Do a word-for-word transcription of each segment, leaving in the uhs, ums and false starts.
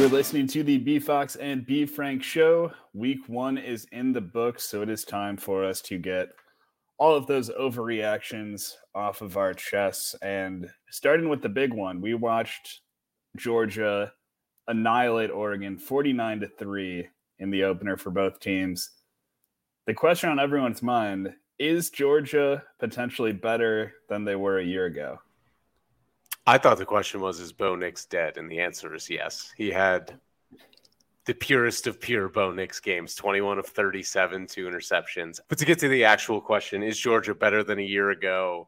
You're listening to the B Fox and B Frank show. Week one is in the books, so it is time for us to get all of those overreactions off of our chests. And starting with the big one, we watched Georgia annihilate Oregon forty-nine to three in the opener for both teams. The question on everyone's mind, is Georgia potentially better than they were a year ago? I thought the question was, is Bo Nix dead? And the answer is yes. He had the purest of pure Bo Nix games, twenty-one of thirty-seven, two interceptions. But to get to the actual question, is Georgia better than a year ago?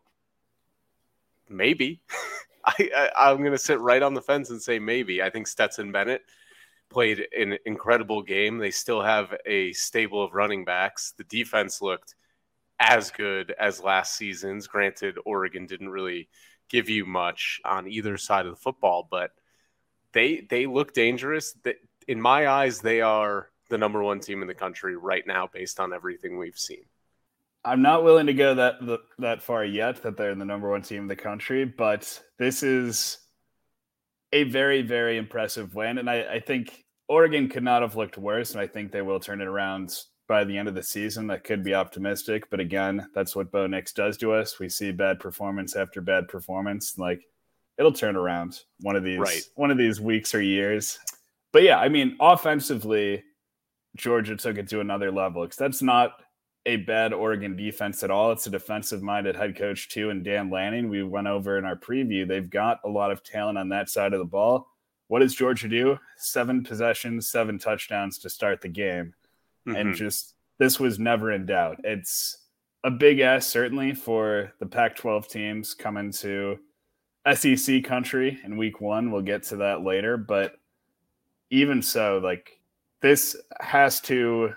Maybe. I, I, I'm going to sit right on the fence and say maybe. I think Stetson Bennett played an incredible game. They still have a stable of running backs. The defense looked as good as last season's. Granted, Oregon didn't really give you much on either side of the football, but they they look dangerous. In my eyes, they are the number one team in the country right now based on everything we've seen. I'm not willing to go that that far yet, that they're the number one team in the country, but this is a very, very impressive win. And I, I think Oregon could not have looked worse, and I think they will turn it around by the end of the season. That could be optimistic, but again, that's what Bo Nix does to us. We see bad performance after bad performance. Like, it'll turn around one of these right. one of these weeks or years. But yeah, I mean, offensively, Georgia took it to another level, because that's not a bad Oregon defense at all. It's a defensive-minded head coach too, and Dan Lanning. We went over in our preview. They've got a lot of talent on that side of the ball. What does Georgia do? Seven possessions, seven touchdowns to start the game. Mm-hmm. And just, this was never in doubt. It's a big ask, certainly, for the Pac twelve teams coming to S E C country in week one. We'll get to that later. But even so, like, this has to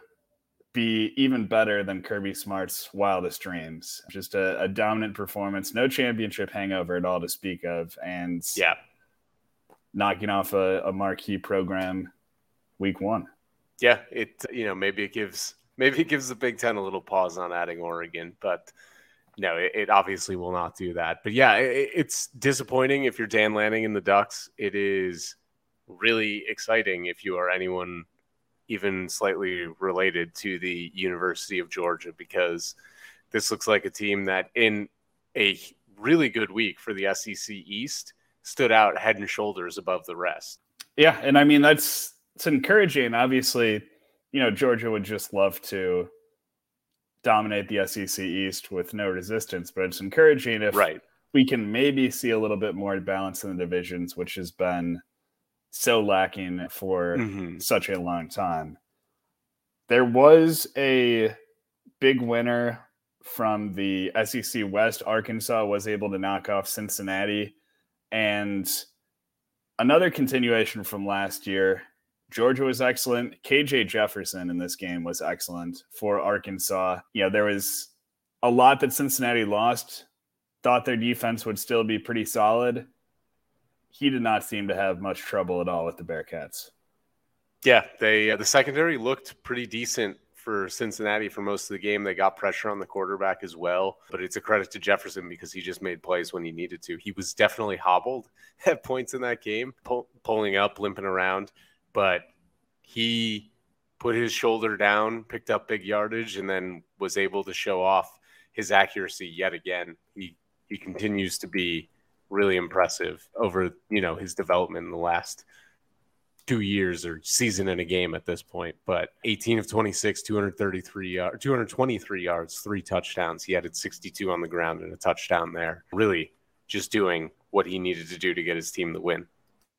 be even better than Kirby Smart's wildest dreams. Just a, a dominant performance, no championship hangover at all to speak of, and yeah, knocking off a, a marquee program week one. Yeah, it you know maybe it gives maybe it gives the Big Ten a little pause on adding Oregon, but no, it, it obviously will not do that. But yeah, it, it's disappointing if you're Dan Lanning and the Ducks. It is really exciting if you are anyone even slightly related to the University of Georgia, because this looks like a team that in a really good week for the S E C East stood out head and shoulders above the rest. Yeah, and I mean, that's it's encouraging. Obviously, you know, Georgia would just love to dominate the S E C East with no resistance, but it's encouraging if right. we can maybe see a little bit more balance in the divisions, which has been so lacking for mm-hmm. such a long time. There was a big winner from the S E C West. Arkansas was able to knock off Cincinnati, and another continuation from last year. Georgia was excellent. K J Jefferson in this game was excellent for Arkansas. You know, there was a lot that Cincinnati lost. Thought their defense would still be pretty solid. He did not seem to have much trouble at all with the Bearcats. Yeah, they uh, the secondary looked pretty decent for Cincinnati for most of the game. They got pressure on the quarterback as well, but it's a credit to Jefferson because he just made plays when he needed to. He was definitely hobbled at points in that game, pull, pulling up, limping around. But he put his shoulder down, picked up big yardage, and then was able to show off his accuracy yet again. He he continues to be really impressive over, you know, his development in the last two years or season and a game at this point. But eighteen of twenty-six, two hundred thirty-three yards, two hundred twenty-three yards, three touchdowns. He added sixty-two on the ground and a touchdown there. Really just doing what he needed to do to get his team the win.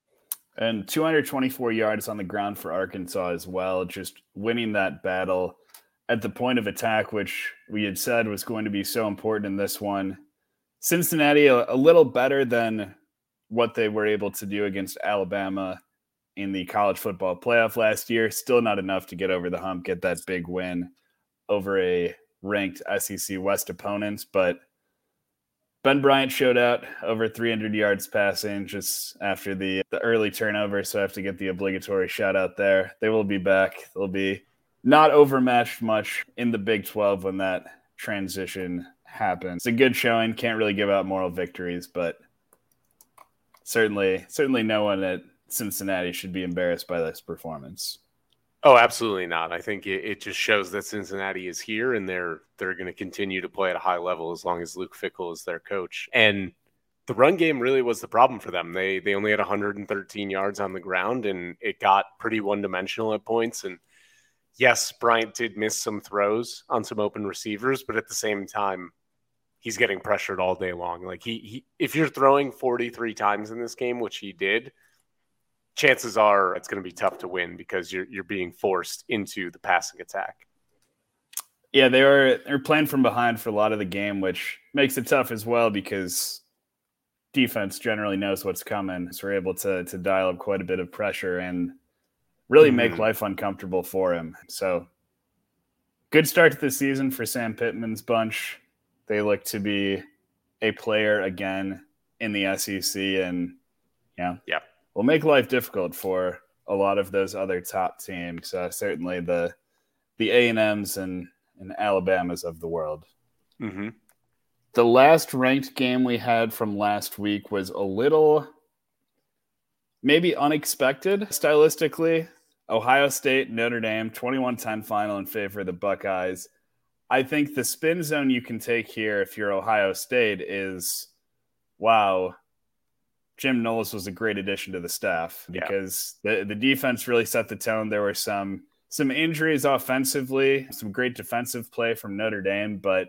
And two hundred twenty-four yards on the ground for Arkansas as well, just winning that battle at the point of attack, which we had said was going to be so important in this one. Cincinnati, a, a little better than what they were able to do against Alabama in the college football playoff last year. Still not enough to get over the hump, get that big win over a ranked S E C West opponent, but Ben Bryant showed out over three hundred yards passing just after the, the early turnover, so I have to get the obligatory shout out there. They will be back. They'll be not overmatched much in the Big twelve when that transition happens. It's a good showing. Can't really give out moral victories, but certainly certainly no one at Cincinnati should be embarrassed by this performance. Oh, absolutely not. I think it, it just shows that Cincinnati is here and they're they're going to continue to play at a high level as long as Luke Fickell is their coach. And the run game really was the problem for them. They they only had one hundred thirteen yards on the ground, and it got pretty one-dimensional at points. And yes, Bryant did miss some throws on some open receivers, but at the same time, he's getting pressured all day long. Like he, he if you're throwing forty-three times in this game, which he did, chances are it's going to be tough to win because you're you're being forced into the passing attack. Yeah, they were they're playing from behind for a lot of the game, which makes it tough as well because defense generally knows what's coming. So we're able to to dial up quite a bit of pressure and really make mm-hmm. life uncomfortable for him. So good start to the season for Sam Pittman's bunch. They look to be a player again in the S E C, and yeah, yeah, will make life difficult for a lot of those other top teams. Uh, certainly the the A and M's and, and Alabamas of the world. Mm-hmm. The last ranked game we had from last week was a little maybe unexpected stylistically. Ohio State, Notre Dame, twenty-one ten final in favor of the Buckeyes. I think the spin zone you can take here if you're Ohio State is, wow, Jim Knowles was a great addition to the staff because yeah. the, the defense really set the tone. There were some some injuries offensively, some great defensive play from Notre Dame, but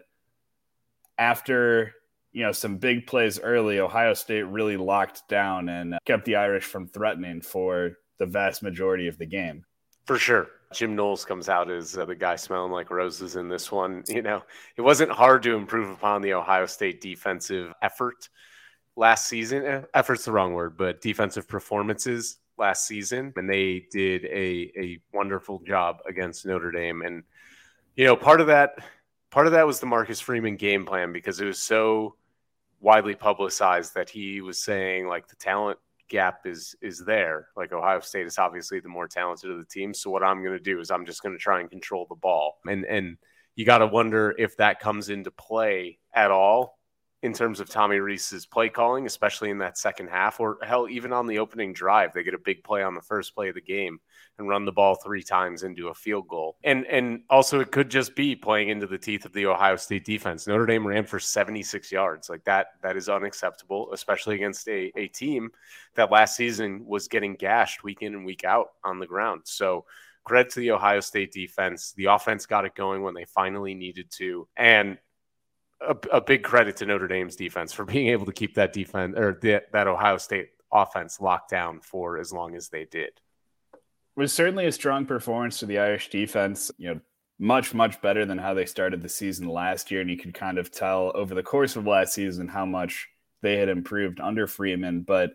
after, you know, some big plays early, Ohio State really locked down and kept the Irish from threatening for the vast majority of the game. For sure. Jim Knowles comes out as uh, the guy smelling like roses in this one. You know, it wasn't hard to improve upon the Ohio State defensive effort last season. Effort's the wrong word, but defensive performances last season. And they did a, a wonderful job against Notre Dame. And, you know, part of that, part of that was the Marcus Freeman game plan because it was so widely publicized that he was saying like the talent gap is is there. Like Ohio State is obviously the more talented of the team. So what I'm going to do is I'm just going to try and control the ball. And and you got to wonder if that comes into play at all in terms of Tommy Rees's play calling, especially in that second half, or hell, even on the opening drive, they get a big play on the first play of the game and run the ball three times into a field goal. And and also it could just be playing into the teeth of the Ohio State defense. Notre Dame ran for seventy-six yards. Like that, that is unacceptable, especially against a, a team that last season was getting gashed week in and week out on the ground. So credit to the Ohio State defense. The offense got it going when they finally needed to. And A, a big credit to Notre Dame's defense for being able to keep that defense or the, that Ohio State offense locked down for as long as they did. It was certainly a strong performance to the Irish defense, you know, much, much better than how they started the season last year. And you could kind of tell over the course of last season how much they had improved under Freeman. But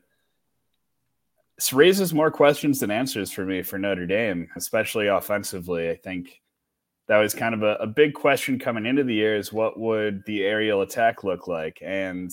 this raises more questions than answers for me for Notre Dame, especially offensively. I think that was kind of a, a big question coming into the year is what would the aerial attack look like? And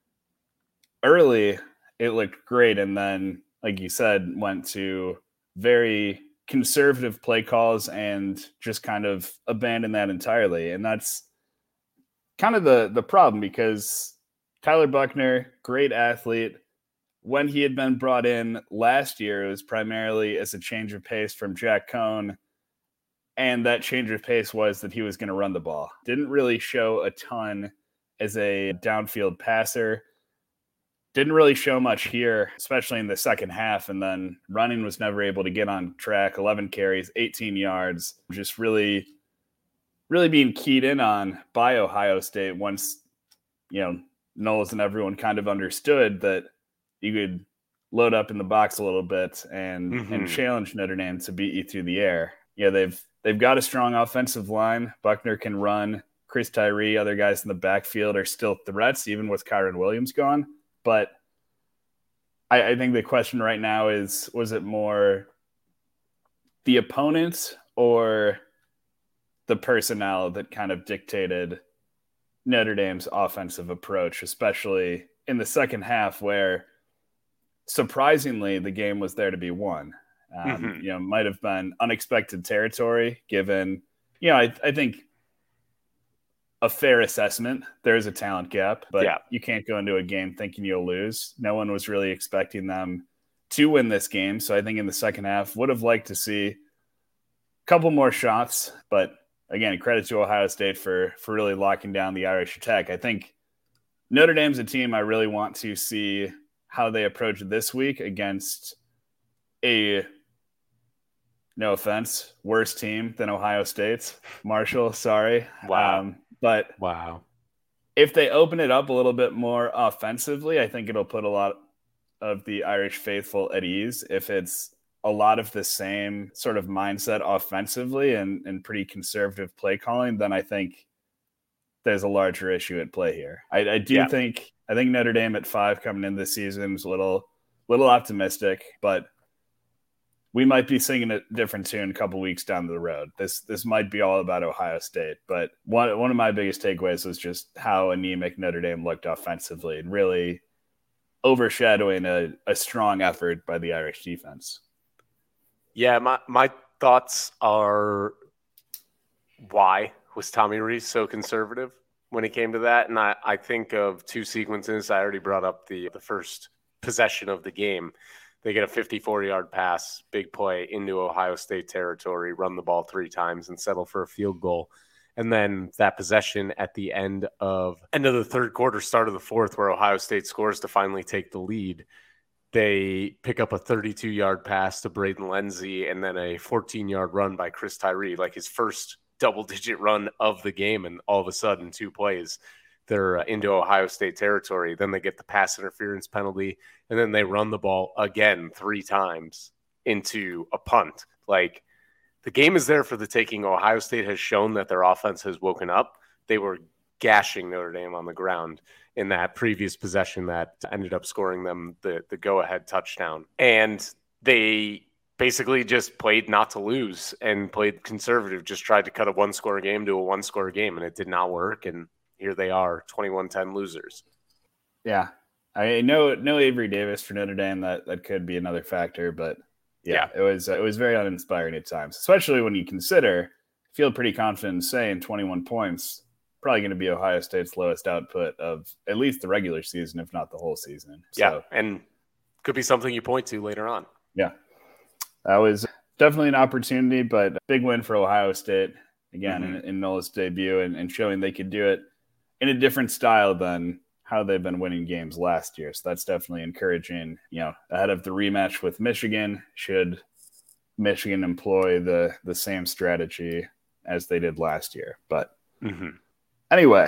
early, it looked great. And then, like you said, went to very conservative play calls and just kind of abandoned that entirely. And that's kind of the, the problem because Tyler Buchner, great athlete. When he had been brought in last year, it was primarily as a change of pace from Jack Cohn. And that change of pace was that he was going to run the ball. Didn't really show a ton as a downfield passer. Didn't really show much here, especially in the second half. And then running was never able to get on track. eleven carries, eighteen yards. Just really, really being keyed in on by Ohio State once, you know, Knowles and everyone kind of understood that you could load up in the box a little bit and, mm-hmm. and challenge Notre Dame to beat you through the air. Yeah, they've They've got a strong offensive line. Buchner can run. Chris Tyree, other guys in the backfield are still threats, even with Kyron Williams gone. But I, I think the question right now is, was it more the opponent or the personnel that kind of dictated Notre Dame's offensive approach, especially in the second half where, surprisingly, the game was there to be won. Um, mm-hmm. You know, might have been unexpected territory given, you know, I, I think a fair assessment. There is a talent gap, but yeah. you can't go into a game thinking you'll lose. No one was really expecting them to win this game. So I think in the second half, would have liked to see a couple more shots. But again, credit to Ohio State for, for really locking down the Irish attack. I think Notre Dame's a team I really want to see how they approach this week against a, no offense, worse team than Ohio State's. Marshall, sorry. Wow. Um, but wow. If they open it up a little bit more offensively, I think it'll put a lot of the Irish faithful at ease. If it's a lot of the same sort of mindset offensively and, and pretty conservative play calling, then I think there's a larger issue at play here. I, I do yeah. think I think Notre Dame at five coming in this season is a little little optimistic, but we might be singing a different tune a couple weeks down the road. This this might be all about Ohio State, but one one of my biggest takeaways was just how anemic Notre Dame looked offensively and really overshadowing a, a strong effort by the Irish defense. Yeah, my, my thoughts are, why was Tommy Rees so conservative when it came to that? And I, I think of two sequences. I already brought up the, the first possession of the game. They get a fifty-four-yard pass, big play into Ohio State territory, run the ball three times and settle for a field goal. And then that possession at the end of end of the third quarter, start of the fourth, where Ohio State scores to finally take the lead. They pick up a thirty-two-yard pass to Braden Lenzy and then a fourteen-yard run by Chris Tyree, like his first double-digit run of the game. And all of a sudden, two plays, they're into Ohio State territory. Then they get the pass interference penalty, and then they run the ball again three times into a punt. Like, the game is there for the taking. Ohio State has shown that their offense has woken up. They were gashing Notre Dame on the ground in that previous possession that ended up scoring them the, the go-ahead touchdown. And they basically just played not to lose and played conservative, just tried to cut a one-score game to a one-score game, and it did not work. And here they are, twenty-one ten losers. Yeah. I know no Avery Davis for Notre Dame. That, that could be another factor, but yeah, yeah. it was uh, it was very uninspiring at times, especially when you consider, I feel pretty confident in saying twenty-one points, probably going to be Ohio State's lowest output of at least the regular season, if not the whole season. So, yeah, and could be something you point to later on. Yeah, that was definitely an opportunity, but a big win for Ohio State, again, mm-hmm. in, in Nola's debut and, and showing they could do it in a different style than how they've been winning games last year. So that's definitely encouraging, you know, ahead of the rematch with Michigan. Should Michigan employ the, the same strategy as they did last year? But mm-hmm. anyway,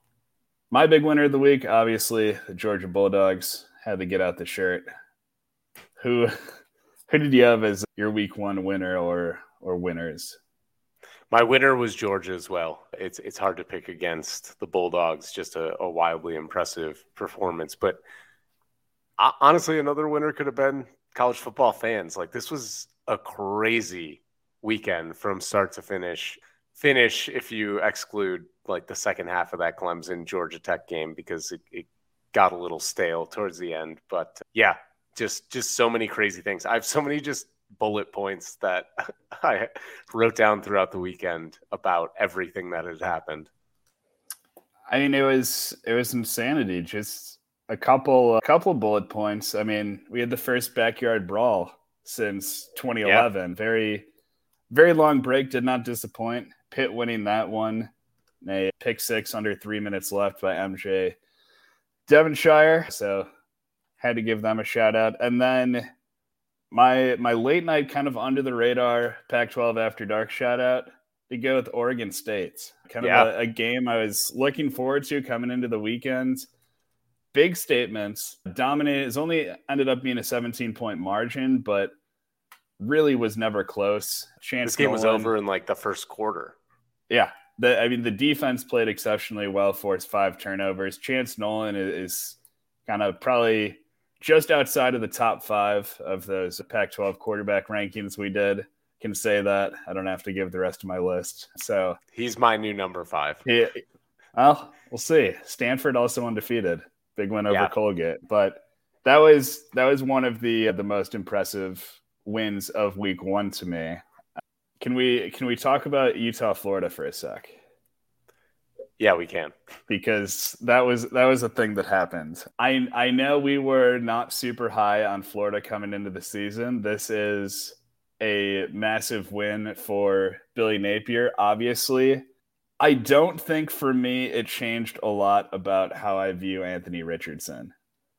my big winner of the week, obviously the Georgia Bulldogs. Had to get out the shirt. Who, who did you have as your week one winner or, or winners? My winner was Georgia as well. It's it's hard to pick against the Bulldogs, just a, a wildly impressive performance. But uh, honestly, another winner could have been college football fans. Like, this was a crazy weekend from start to finish. Finish if you exclude like the second half of that Clemson Georgia Tech game, because it, it got a little stale towards the end. But yeah, just just so many crazy things. I have so many just bullet points that I wrote down throughout the weekend about everything that had happened. I mean, it was it was insanity. Just a couple a couple bullet points. I mean, we had the first backyard brawl since twenty eleven. Yeah. Very very long break, did not disappoint. Pitt winning that one. A pick six under three minutes left by M J Devonshire. So had to give them a shout out. And then My my late night kind of under the radar Pac twelve After Dark shout out to go with Oregon State. Kind yeah. of a, a game I was looking forward to coming into the weekend. Big statements. Dominated. It's only ended up being a seventeen point margin, but really was never close. Chance this game Nolan, was over in like the first quarter. Yeah. The, I mean, the defense played exceptionally well, forced five turnovers. Chance Nolan is, is kind of probably just outside of the top five of those Pac twelve quarterback rankings we did. Can say that. I don't have to give the rest of my list. So he's my new number five. He, well, we'll see. Stanford also undefeated. Big win over yeah. Colgate. But that was that was one of the the most impressive wins of week one to me. Can we can we talk about Utah, Florida for a sec? Yeah, we can. Because that was that was a thing that happened. I I know we were not super high on Florida coming into the season. This is a massive win for Billy Napier, obviously. I don't think for me it changed a lot about how I view Anthony Richardson.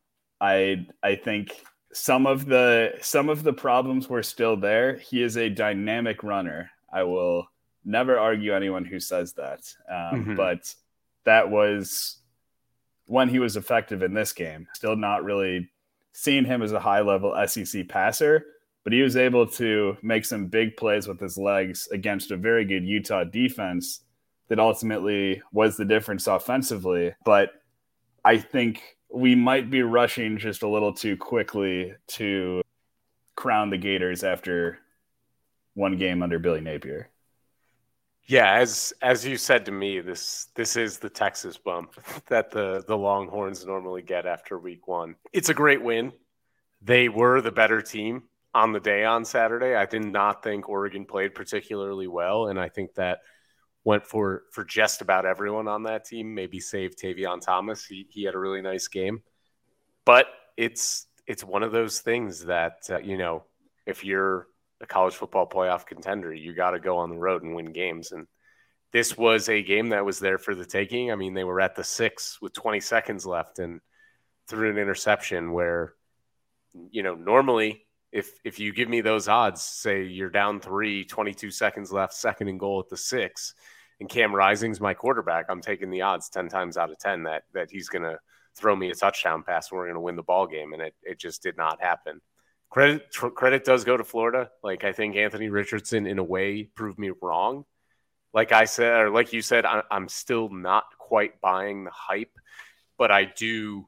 I I think some of the some of the problems were still there. He is a dynamic runner. I will never argue anyone who says that. Um, Mm-hmm. But that was when he was effective in this game. Still not really seeing him as a high-level S E C passer, but he was able to make some big plays with his legs against a very good Utah defense that ultimately was the difference offensively. But I think we might be rushing just a little too quickly to crown the Gators after one game under Billy Napier. Yeah, as as you said to me, this this is the Texas bump that the, the Longhorns normally get after week one. It's a great win. They were the better team on the day on Saturday. I did not think Oregon played particularly well, and I think that went for, for just about everyone on that team, maybe save Tavion Thomas. He he had a really nice game. But it's it's one of those things that, uh, you know, if you're a college football playoff contender, you got to go on the road and win games. And this was a game that was there for the taking. I mean, they were at the six with twenty seconds left and threw an interception where, you know, normally if if you give me those odds, say you're down three, twenty-two seconds left, second and goal at the six, and Cam Rising's my quarterback, I'm taking the odds ten times out of ten that that he's going to throw me a touchdown pass and we're going to win the ball game. And it, it just did not happen. Credit tr- credit does go to Florida. Like, I think Anthony Richardson, in a way, proved me wrong. Like I said, or like you said, I, I'm still not quite buying the hype, but I do.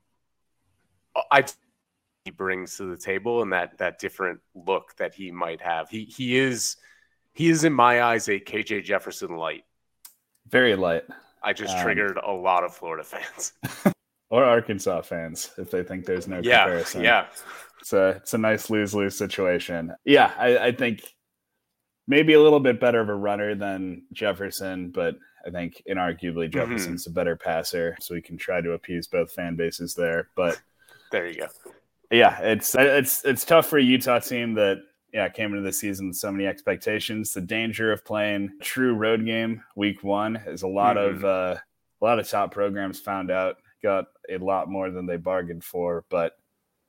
I he brings to the table and that that different look that he might have. He he is he is in my eyes a K J Jefferson light. Very light. I just um, triggered a lot of Florida fans or Arkansas fans if they think there's no yeah, comparison. Yeah. It's a, it's a nice lose-lose situation. Yeah, I, I think maybe a little bit better of a runner than Jefferson, but I think inarguably Jefferson's mm-hmm. a better passer, so we can try to appease both fan bases there. But there you go. Yeah, it's it's it's tough for a Utah team that yeah came into the season with so many expectations. The danger of playing a true road game week one is a lot mm-hmm. of uh, a lot of top programs found out got a lot more than they bargained for, but.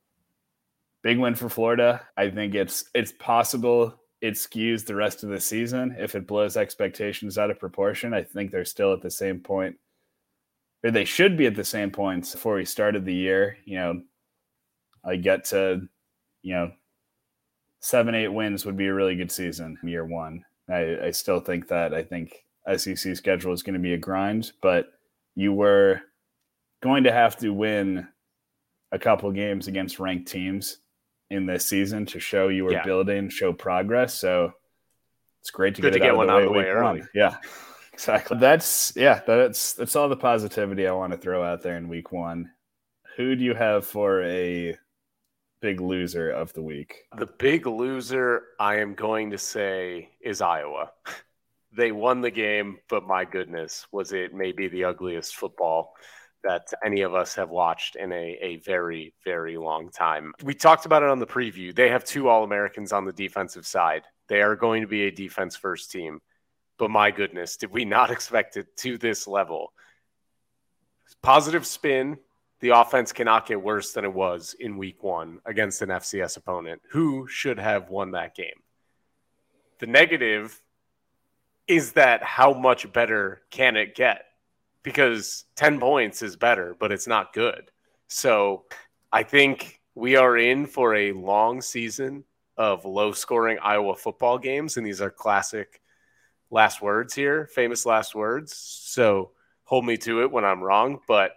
Big win for Florida. I think it's it's possible it skews the rest of the season if it blows expectations out of proportion. I think they're still at the same point, or they should be at the same points before we started the year. You know, I get to, you know, seven, eight wins would be a really good season in year one. I, I still think that. I think S E C schedule is going to be a grind, but you were going to have to win a couple games against ranked teams in this season to show you were yeah. building, show progress. So it's great to Good get to it get out one of the out of the way early. One. Yeah, exactly. That's yeah, that's that's all the positivity I want to throw out there in week one. Who do you have for a big loser of the week? The big loser, I am going to say, is Iowa. They won the game, but my goodness, was it maybe the ugliest football that any of us have watched in a, a very, very long time. We talked about it on the preview. They have two All-Americans on the defensive side. They are going to be a defense-first team. But my goodness, did we not expect it to this level? Positive spin, the offense cannot get worse than it was in week one against an F C S opponent who should have won that game. The negative is that how much better can it get? Because ten points is better, but it's not good. So I think we are in for a long season of low-scoring Iowa football games, and these are classic last words here, famous last words. So hold me to it when I'm wrong, but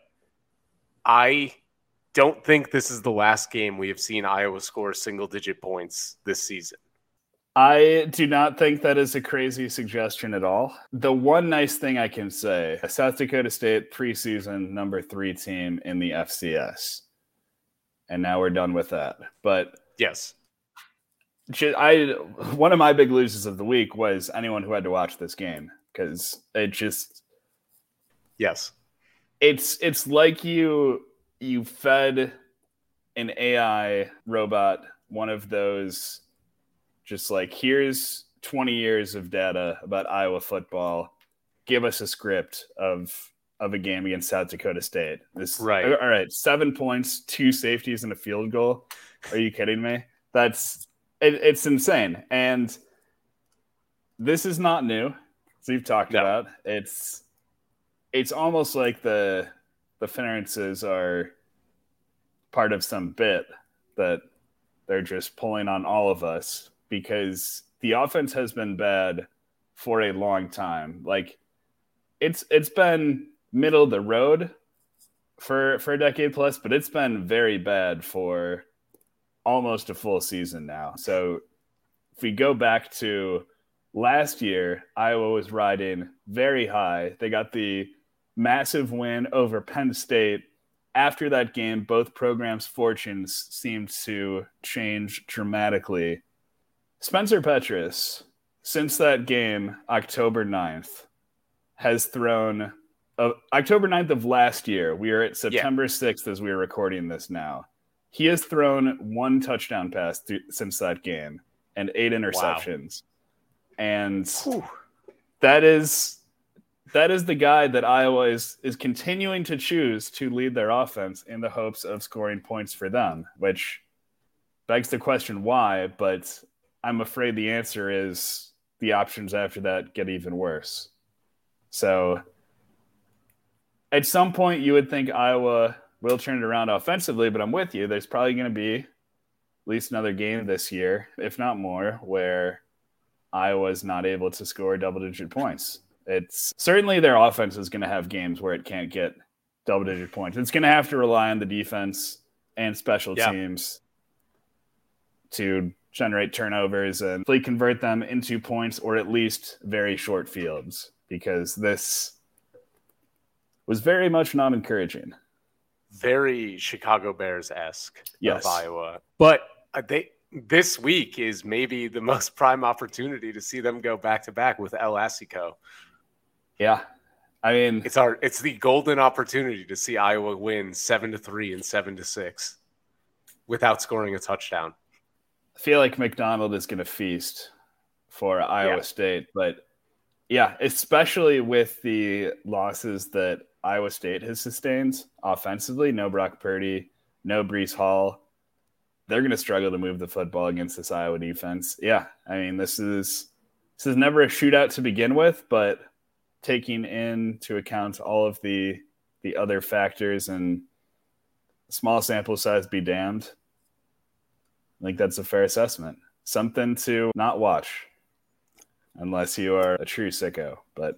I don't think this is the last game we have seen Iowa score single-digit points this season. I do not think that is a crazy suggestion at all. The one nice thing I can say, South Dakota State preseason number three team in the F C S. And now we're done with that. But yes, I one of my big losers of the week was anyone who had to watch this game, because it just Yes. It's it's like you you fed an A I robot one of those, just like, here's twenty years of data about Iowa football. Give us a script of of a game against South Dakota State. This Right. All right, seven points, two safeties, and a field goal. Are you kidding me? That's it, it's insane. And this is not new, as we've talked No. about. It's it's almost like the the Ferentzes are part of some bit that they're just pulling on all of us, because the offense has been bad for a long time. Like, it's it's been middle of the road for for a decade plus, but it's been very bad for almost a full season now. So if we go back to last year, Iowa was riding very high. They got the massive win over Penn State. After that game, both programs' fortunes seemed to change dramatically. Spencer Petras, since that game, October ninth, has thrown uh, October ninth of last year. We are at September sixth as we are recording this now. He has thrown one touchdown pass th- since that game and eight interceptions. Wow. And Whew. that is that is the guy that Iowa is, is continuing to choose to lead their offense in the hopes of scoring points for them, which begs the question why, but I'm afraid the answer is the options after that get even worse. So at some point you would think Iowa will turn it around offensively, but I'm with you. There's probably going to be at least another game this year, if not more, where Iowa is not able to score double-digit points. It's certainly their offense is going to have games where it can't get double-digit points. It's going to have to rely on the defense and special yeah. teams to generate turnovers and hopefully convert them into points, or at least very short fields, because this was very much not encouraging. Very Chicago Bears-esque yes. of Iowa. But they this week is maybe the most prime opportunity to see them go back-to-back with El Assico. Yeah. I mean, it's our it's the golden opportunity to see Iowa win seven to three and seven to six without scoring a touchdown. I feel like McDonald is going to feast for Iowa yeah. State, but yeah, especially with the losses that Iowa State has sustained offensively. No Brock Purdy, no Breece Hall. They're going to struggle to move the football against this Iowa defense. Yeah, I mean, this is this is never a shootout to begin with, but taking into account all of the the other factors and small sample size be damned, I think that's a fair assessment. Something to not watch unless you are a true sicko. But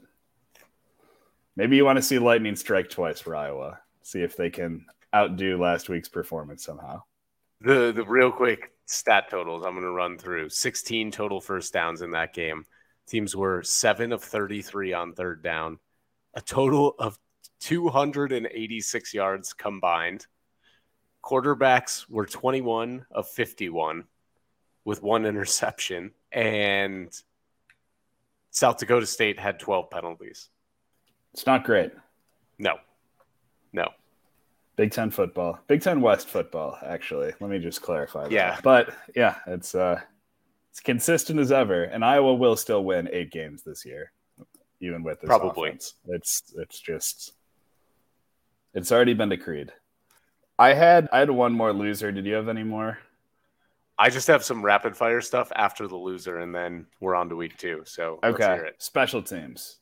maybe you want to see lightning strike twice for Iowa. See if they can outdo last week's performance somehow. The the real quick stat totals I'm going to run through. sixteen total first downs in that game. Teams were seven of thirty-three on third down. A total of two hundred eighty-six yards combined. Quarterbacks were twenty-one of fifty-one with one interception. And South Dakota State had twelve penalties. It's not great. No. No. Big Ten football. Big Ten West football, actually. Let me just clarify that. Yeah. But, yeah, it's uh, it's consistent as ever. And Iowa will still win eight games this year, even with this Probably. offense. It's it's just – it's already been decreed. I had I had one more loser. Did you have any more? I just have some rapid fire stuff after the loser, and then we're on to week two. So okay. Let's hear it. Special teams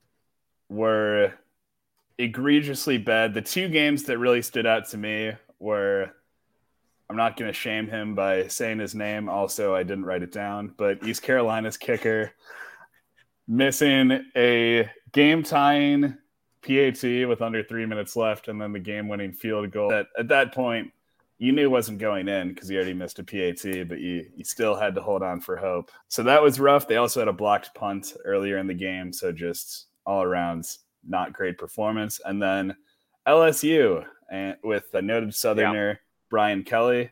were egregiously bad. The two games that really stood out to me were, I'm not going to shame him by saying his name. Also, I didn't write it down, but East Carolina's kicker missing a game-tying P A T with under three minutes left, and then the game-winning field goal. That at that point, you knew wasn't going in because he already missed a P A T, but you, you still had to hold on for hope. So that was rough. They also had a blocked punt earlier in the game, so just all around not great performance. And then L S U and with a noted Southerner, yeah. Brian Kelly,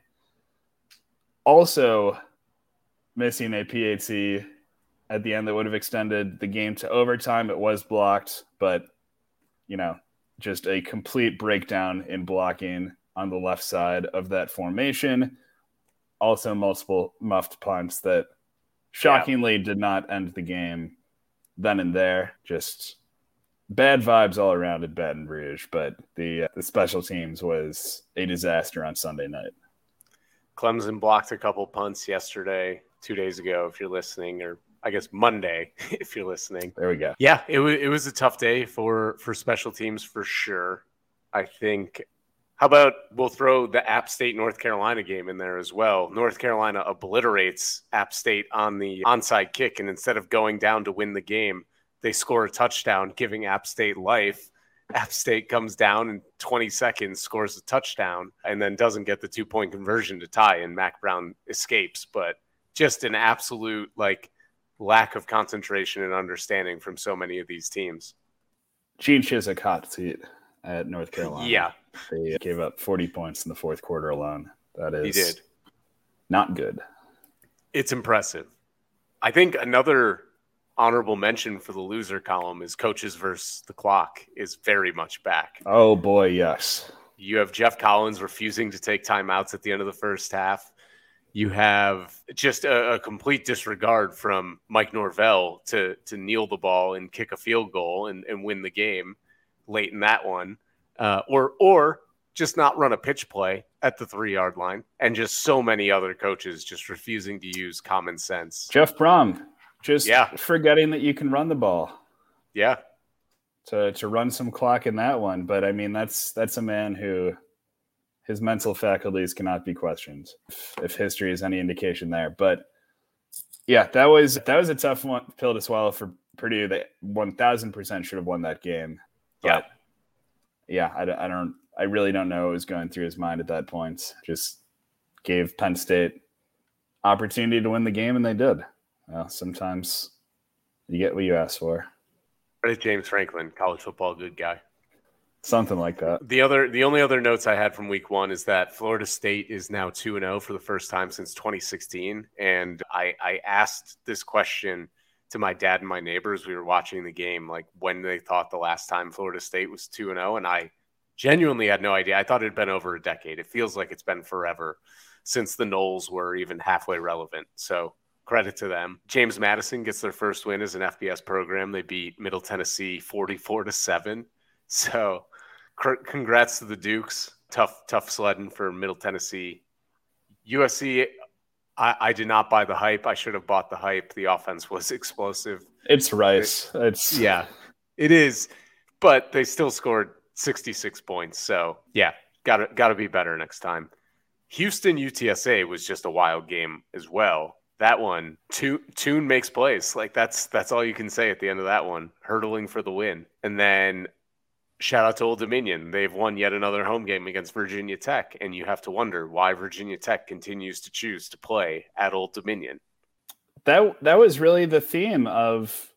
also missing a P A T at the end that would have extended the game to overtime. It was blocked, but you know, just a complete breakdown in blocking on the left side of that formation. Also multiple muffed punts that shockingly yeah. did not end the game then and there. Just bad vibes all around at Baton Rouge, but the uh, the special teams was a disaster on Sunday night. Clemson blocked a couple punts yesterday, two days ago, if you're listening, or I guess Monday, if you're listening. There we go. Yeah, it was it was a tough day for for special teams for sure. I think. How about we'll throw the App State North Carolina game in there as well. North Carolina obliterates App State on the onside kick, and instead of going down to win the game, they score a touchdown, giving App State life. App State comes down in twenty seconds, scores a touchdown, and then doesn't get the two-point conversion to tie, and Mac Brown escapes. But just an absolute like lack of concentration and understanding from so many of these teams. Gene Chizik hot seat at North Carolina. Yeah. They gave up forty points in the fourth quarter alone. That is he did. Not good. It's impressive. I think another honorable mention for the loser column is coaches versus the clock is very much back. Oh, boy, yes. You have Jeff Collins refusing to take timeouts at the end of the first half. You have just a, a complete disregard from Mike Norvell to to kneel the ball and kick a field goal and, and win the game late in that one. Uh, or or just not run a pitch play at the three-yard line, and just so many other coaches just refusing to use common sense. Jeff Brom, just yeah. forgetting that you can run the ball. Yeah. To to run some clock in that one. But, I mean, that's that's a man who his mental faculties cannot be questioned, if, if history is any indication there. But, yeah, that was that was a tough one pill to swallow for Purdue. They one thousand percent should have won that game. But, yeah. Yeah, I, I don't. I really don't know what was going through his mind at that point. Just gave Penn State opportunity to win the game, and they did. Well, sometimes you get what you ask for. Right, James Franklin, college football good guy. Something like that. The other, the only other notes I had from week one is that Florida State is now two and zero for the first time since twenty sixteen, and I, I asked this question to my dad and my neighbors. We were watching the game, like when they thought the last time Florida State was two and oh, and I genuinely had no idea. I thought it had been over a decade. It feels like it's been forever since the Noles were even halfway relevant. So credit to them. James Madison gets their first win as an F B S program. They beat Middle Tennessee forty-four to seven. So congrats to the Dukes. Tough, tough sledding for Middle Tennessee. U S C, I, I did not buy the hype. I should have bought the hype. The offense was explosive. It's Rice. It, it's yeah, it is. But they still scored sixty-six points. So yeah, gotta gotta be better next time. Houston U T S A was just a wild game as well. That one, Tune makes plays. Like that's that's all you can say at the end of that one. Hurdling for the win. And then shout out to Old Dominion. They've won yet another home game against Virginia Tech, and you have to wonder why Virginia Tech continues to choose to play at Old Dominion. That that was really the theme of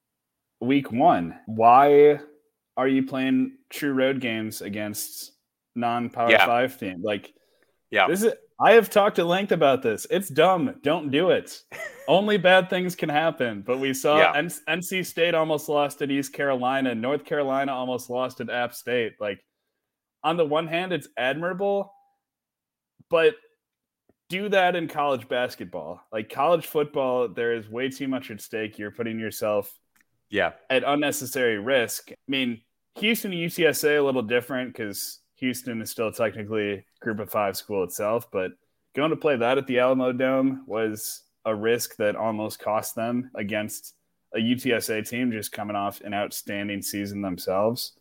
week one. Why are you playing true road games against non-Power yeah. Five team? Like, yeah, this is. I have talked at length about this. It's dumb. Don't do it. Only bad things can happen. But we saw yeah. N- N C State almost lost at East Carolina. North Carolina almost lost at App State. Like, on the one hand, it's admirable, but do that in college basketball. Like, college football, there is way too much at stake. You're putting yourself yeah. at unnecessary risk. I mean, Houston and U T S A a little different because Houston is still technically group of five school itself, but going to play that at the Alamo Dome was a risk that almost cost them against a U T S A team just coming off an outstanding season themselves.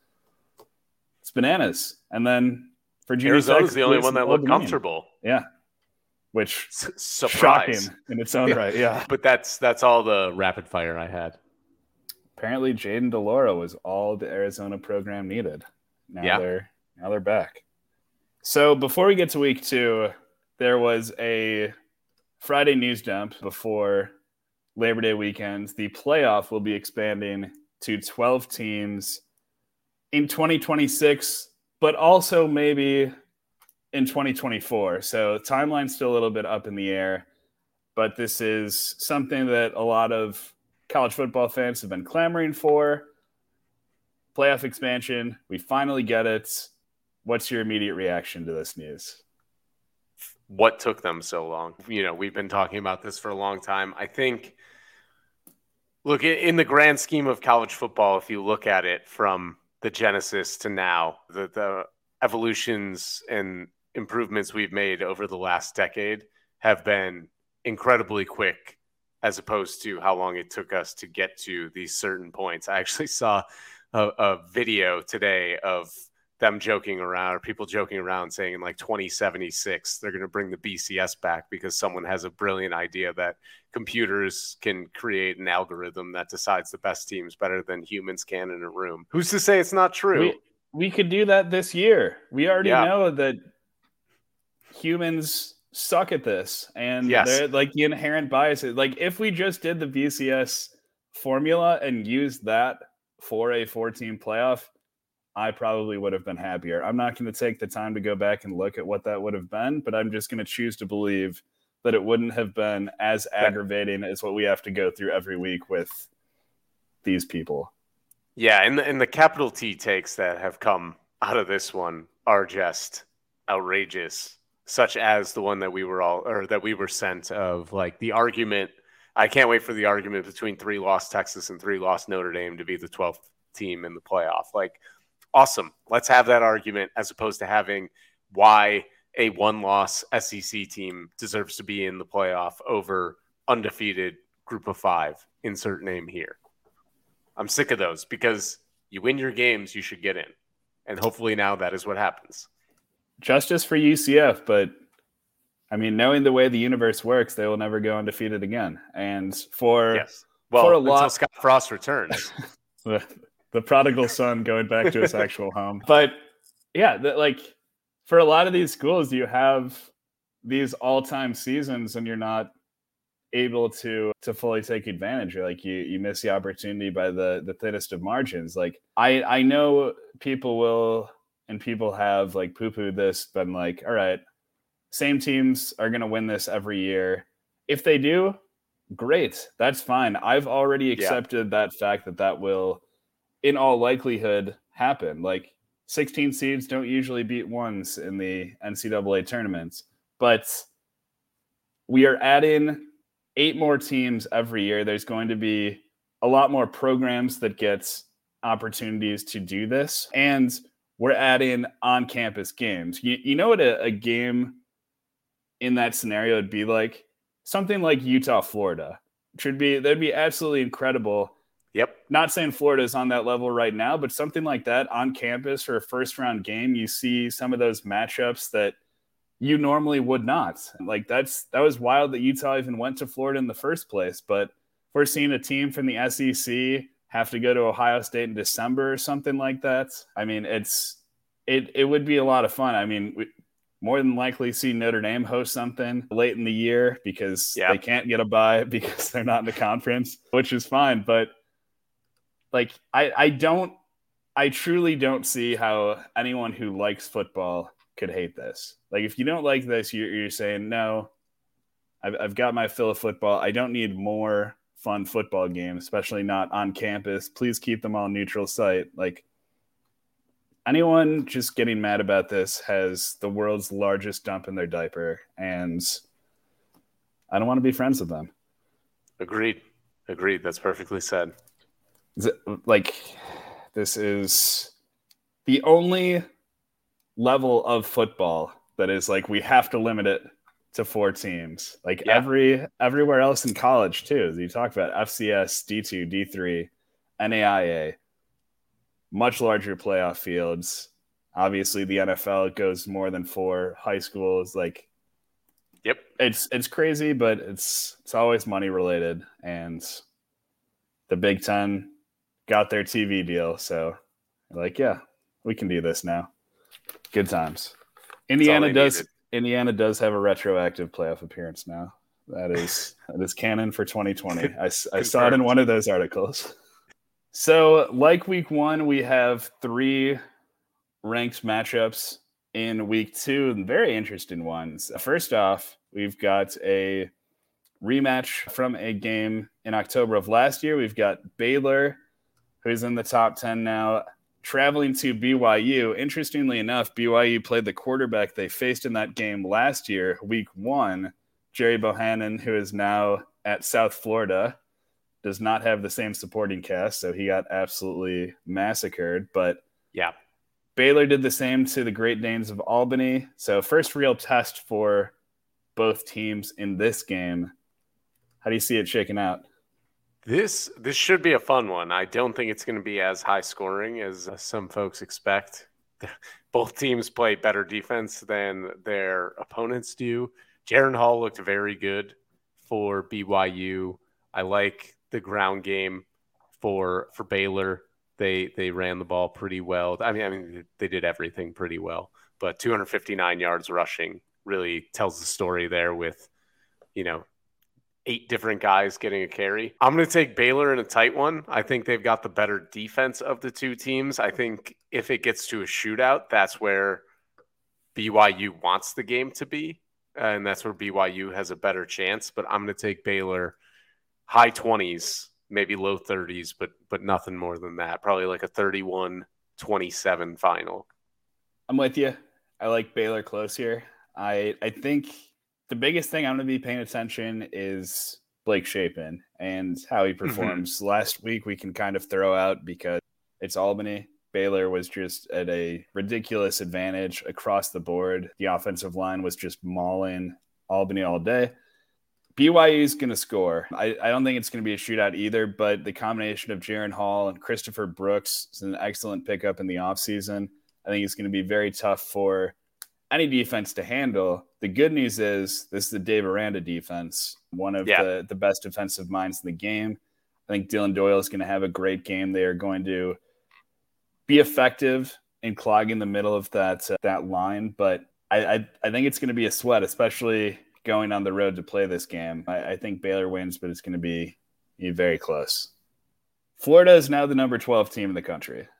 It's bananas. And then Virginia Arizona's Tech the only one that looked Dominion. Comfortable. Yeah. Which S- surprise. shocking in its own right. Yeah. But that's that's all the rapid fire I had. Apparently Jaden DeLauro was all the Arizona program needed. Now yeah. they're Now they're back. So before we get to week two, there was a Friday news dump before Labor Day weekend. The playoff will be expanding to twelve teams in twenty twenty-six, but also maybe in twenty twenty-four. So timeline's still a little bit up in the air, but this is something that a lot of college football fans have been clamoring for. playoff expansion. We finally get it. What's your immediate reaction to this news? What took them so long? You know, we've been talking about this for a long time. I think, look, in the grand scheme of college football, if you look at it from the genesis to now, the, the evolutions and improvements we've made over the last decade have been incredibly quick as opposed to how long it took us to get to these certain points. I actually saw a, a video today of them joking around, or people joking around saying in like twenty seventy-six, they're going to bring the B C S back because someone has a brilliant idea that computers can create an algorithm that decides the best teams better than humans can in a room. Who's to say it's not true? We, we could do that this year. We already yeah. know that humans suck at this, and yes. they're like the inherent biases. Like if we just did the B C S formula and used that for a four-team playoff, I probably would have been happier. I'm not going to take the time to go back and look at what that would have been, but I'm just going to choose to believe that it wouldn't have been as aggravating as what we have to go through every week with these people. Yeah, and the, and the capital T takes that have come out of this one are just outrageous, such as the one that we were all or that we were sent of like the argument. I can't wait for the argument between three lost Texas and three lost Notre Dame to be the twelfth team in the playoff. Like, awesome. Let's have that argument as opposed to having why a one-loss S E C team deserves to be in the playoff over undefeated group of five. Insert name here. I'm sick of those because you win your games, you should get in. And hopefully now that is what happens. Justice for U C F, but I mean, knowing the way the universe works, they will never go undefeated again. And for, yes. well, for a until lot, Scott Frost returns. the, the prodigal son going back to his actual home. But yeah, the, like for a lot of these schools, you have these all-time seasons and you're not able to to fully take advantage, or like you you miss the opportunity by the the thinnest of margins. Like I I know people will and people have like poo-pooed this, been like, all right, same teams are going to win this every year. If they do, great, that's fine. I've already accepted yeah. that fact that that will in all likelihood happen. Like sixteen seeds don't usually beat ones in the N C double A tournaments, but we are adding eight more teams every year. There's going to be a lot more programs that get opportunities to do this. And we're adding on-campus games. You, you know what a, a game in that scenario would be like? Something like Utah, Florida. It should be, that'd be absolutely incredible. Yep. Not saying Florida is on that level right now, but something like that on campus for a first-round game, you see some of those matchups that you normally would not. Like that's that was wild that Utah even went to Florida in the first place. But we're seeing a team from the S E C have to go to Ohio State in December or something like that. I mean, it's it it would be a lot of fun. I mean, we more than likely see Notre Dame host something late in the year because yeah. they can't get a bye because they're not in the conference, which is fine. But like I I don't I truly don't see how anyone who likes football could hate this. Like if you don't like this, you're, you're saying, no, I've, I've got my fill of football. I don't need more fun football games, especially not on campus. Please keep them on neutral site. Like anyone just getting mad about this has the world's largest dump in their diaper, and I don't want to be friends with them. Agreed. Agreed. That's perfectly said. Is it, like this is the only level of football that is like we have to limit it to four teams. Like yeah. every everywhere else in college too. You talk about F C S, D two, D three, N A I A, much larger playoff fields. Obviously, the N F L goes more than four. High schools, like, yep, it's it's crazy, but it's it's always money related. And the Big Ten got their T V deal, so like, yeah, we can do this now. Good times. Indiana does. Needed. Indiana does have a retroactive playoff appearance now. That is that is canon for twenty twenty. I, I saw it in one of those articles. So, like week one, we have three ranked matchups in week two. Very interesting ones. First off, we've got a rematch from a game in October of last year. We've got Baylor, who's in the top ten now, traveling to B Y U. Interestingly enough, B Y U played the quarterback they faced in that game last year, week one. Jerry Bohannon, who is now at South Florida, does not have the same supporting cast, so he got absolutely massacred. But yeah, Baylor did the same to the Great Danes of Albany. So first real test for both teams in this game. How do you see it shaking out? This this should be a fun one. I don't think it's going to be as high scoring as uh, some folks expect. Both teams play better defense than their opponents do. Jaren Hall looked very good for B Y U. I like the ground game for for Baylor. They they ran the ball pretty well. I mean, I mean they did everything pretty well. But two hundred fifty-nine yards rushing really tells the story there with, you know, eight different guys getting a carry. I'm going to take Baylor in a tight one. I think they've got the better defense of the two teams. I think if it gets to a shootout, that's where B Y U wants the game to be. And that's where B Y U has a better chance. But I'm going to take Baylor high twenties, maybe low thirties, but but nothing more than that. Probably like a thirty-one twenty-seven final. I'm with you. I like Baylor close here. I I think the biggest thing I'm going to be paying attention is Blake Shapen and how he performs. Mm-hmm. Last week we can kind of throw out because it's Albany. Baylor was just at a ridiculous advantage across the board. The offensive line was just mauling Albany all day. B Y U is going to score. I, I don't think it's going to be a shootout either, but the combination of Jaren Hall and Christopher Brooks is an excellent pickup in the offseason. I think it's going to be very tough for any defense to handle. The good news is this is the Dave Aranda defense, one of yeah. the, the best defensive minds in the game. I think Dylan Doyle is going to have a great game. They are going to be effective in clogging the middle of that uh, that line, but I, I, I think it's going to be a sweat, especially going on the road to play this game. I, I think Baylor wins, but it's going to be, be very close. Florida is now the number twelve team in the country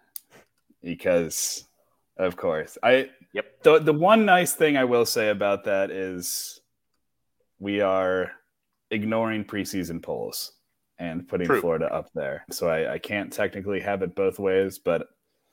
because, of course, I Yep. The the one nice thing I will say about that is we are ignoring preseason polls and putting True. Florida up there. So I, I can't technically have it both ways, but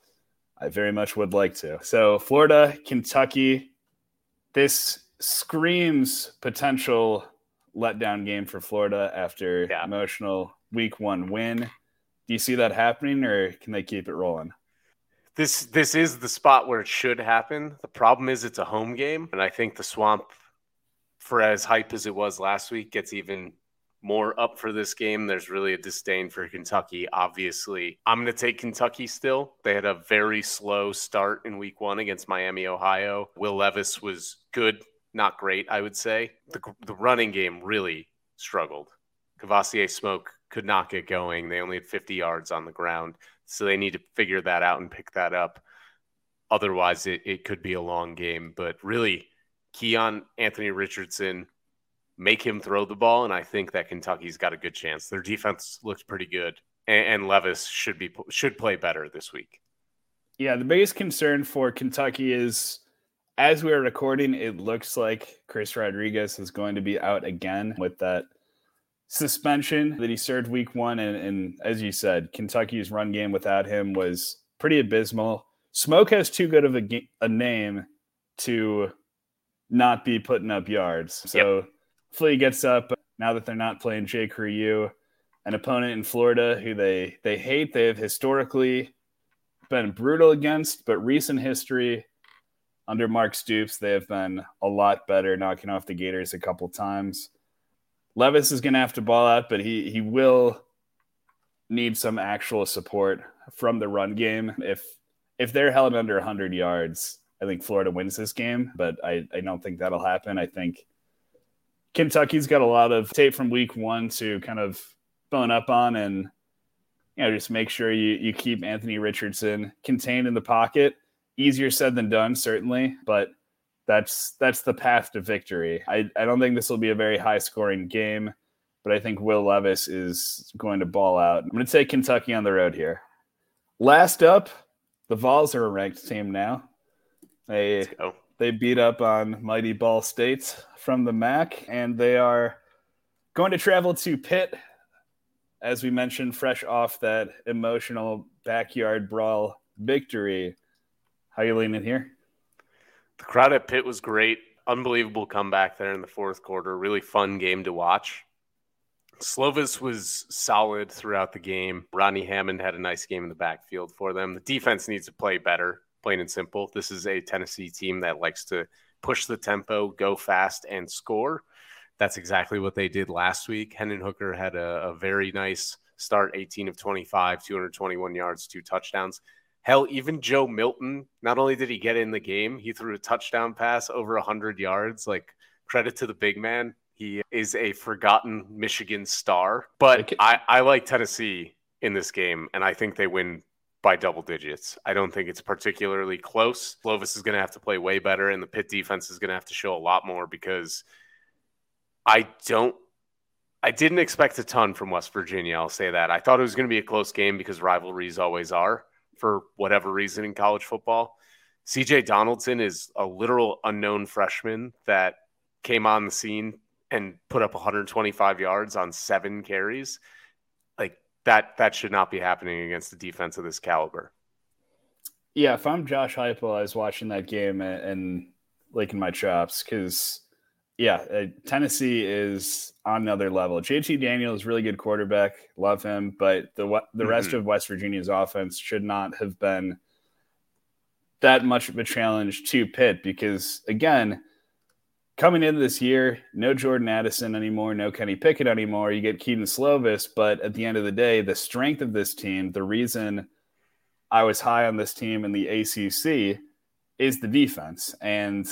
I very much would like to. So Florida, Kentucky, this screams potential letdown game for Florida after yeah. emotional week one win. Do you see that happening, or can they keep it rolling? This this is the spot where it should happen. The problem is it's a home game, and I think the Swamp, for as hype as it was last week, gets even more up for this game. There's really a disdain for Kentucky, obviously. I'm going to take Kentucky still. They had a very slow start in week one against Miami, Ohio. Will Levis was good, not great, I would say. The, the running game really struggled. Cavassier Smoke could not get going. They only had fifty yards on the ground. So they need to figure that out and pick that up. Otherwise, it, it could be a long game. But really, key on Anthony Richardson, make him throw the ball, and I think that Kentucky's got a good chance. Their defense looks pretty good, and, and Levis should be should play better this week. Yeah, the biggest concern for Kentucky is, as we're recording, it looks like Chris Rodriguez is going to be out again with that suspension that he served week one. And, and as you said, Kentucky's run game without him was pretty abysmal. Smoke has too good of a, a name to not be putting up yards. So yep. hopefully he gets up now that they're not playing J. Crew, an opponent in Florida who they, they hate. They have historically been brutal against, but recent history under Mark Stoops, they have been a lot better, knocking off the Gators a couple times. Levis is going to have to ball out, but he he will need some actual support from the run game. If if they're held under one hundred yards, I think Florida wins this game, but I, I don't think that'll happen. I think Kentucky's got a lot of tape from week one to kind of bone up on and, you know, just make sure you, you keep Anthony Richardson contained in the pocket. Easier said than done, certainly, but That's that's the path to victory. I, I don't think this will be a very high-scoring game, but I think Will Levis is going to ball out. I'm going to take Kentucky on the road here. Last up, the Vols are a ranked team now. They they beat up on mighty Ball State from the M A C, and they are going to travel to Pitt, as we mentioned, fresh off that emotional backyard brawl victory. How you leaning here? The crowd at Pitt was great. Unbelievable comeback there in the fourth quarter. Really fun game to watch. Slovis was solid throughout the game. Rodney Hammond had a nice game in the backfield for them. The defense needs to play better, plain and simple. This is a Tennessee team that likes to push the tempo, go fast, and score. That's exactly what they did last week. Hendon Hooker had a, a very nice start, eighteen of twenty-five, two hundred twenty-one yards, two touchdowns. Hell, even Joe Milton, not only did he get in the game, he threw a touchdown pass over one hundred yards. Like, credit to the big man. He is a forgotten Michigan star. But I, I like Tennessee in this game, and I think they win by double digits. I don't think it's particularly close. Slovis is going to have to play way better, and the Pitt defense is going to have to show a lot more because I don't I didn't expect a ton from West Virginia, I'll say that. I thought it was going to be a close game because rivalries always are for whatever reason in college football. C J Donaldson is a literal unknown freshman that came on the scene and put up one hundred twenty-five yards on seven carries. Like that, that should not be happening against the defense of this caliber. Yeah, if I'm Josh Heupel, I was watching that game and, and licking my chops because, yeah, uh, Tennessee is on another level. J T Daniels is really good quarterback, love him, but the the mm-hmm. rest of West Virginia's offense should not have been that much of a challenge to Pitt because, again, coming into this year, no Jordan Addison anymore, no Kenny Pickett anymore. You get Keaton Slovis, but at the end of the day, the strength of this team, the reason I was high on this team in the A C C is the defense. And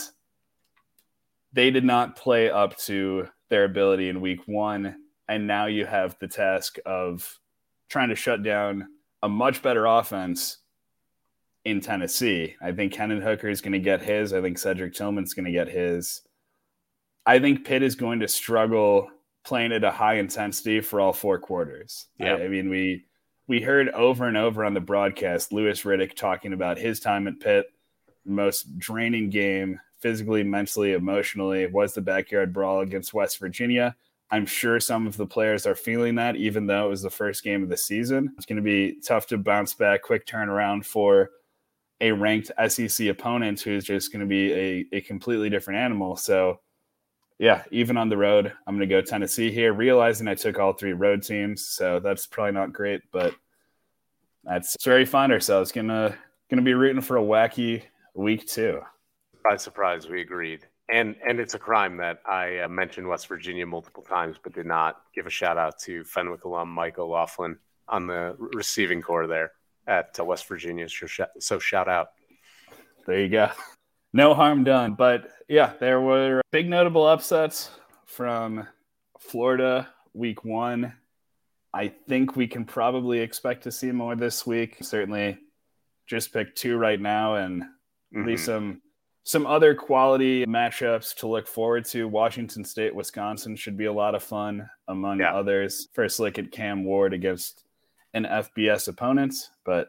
they did not play up to their ability in week one. And now you have the task of trying to shut down a much better offense in Tennessee. I think Hendon Hooker is going to get his. I think Cedric Tillman's going to get his. I think Pitt is going to struggle playing at a high intensity for all four quarters. Yeah. I, I mean, we we heard over and over on the broadcast Louis Riddick talking about his time at Pitt, most draining game, physically, mentally, emotionally, was the backyard brawl against West Virginia. I'm sure some of the players are feeling that, even though it was the first game of the season. It's going to be tough to bounce back, quick turnaround for a ranked S E C opponent who's just going to be a, a completely different animal. So, yeah, even on the road, I'm going to go Tennessee here, realizing I took all three road teams. So that's probably not great, but that's where we find ourselves. Gonna gonna be rooting for a wacky week two. By surprise, we agreed. And and it's a crime that I uh, mentioned West Virginia multiple times, but did not give a shout out to Fenwick alum Mike O'Loughlin on the receiving corps there at uh, West Virginia. So shout out. There you go. No harm done. But yeah, there were big notable upsets from Florida week one. I think we can probably expect to see more this week. Certainly just picked two right now, and mm-hmm. at least some some other quality matchups to look forward to. Washington State, Wisconsin should be a lot of fun, among yeah. others. First look at Cam Ward against an F B S opponent, but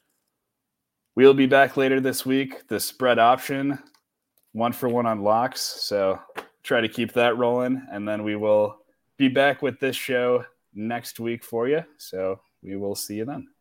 we'll be back later this week. The spread option, one for one on locks. So try to keep that rolling. And then we will be back with this show next week for you. So we will see you then.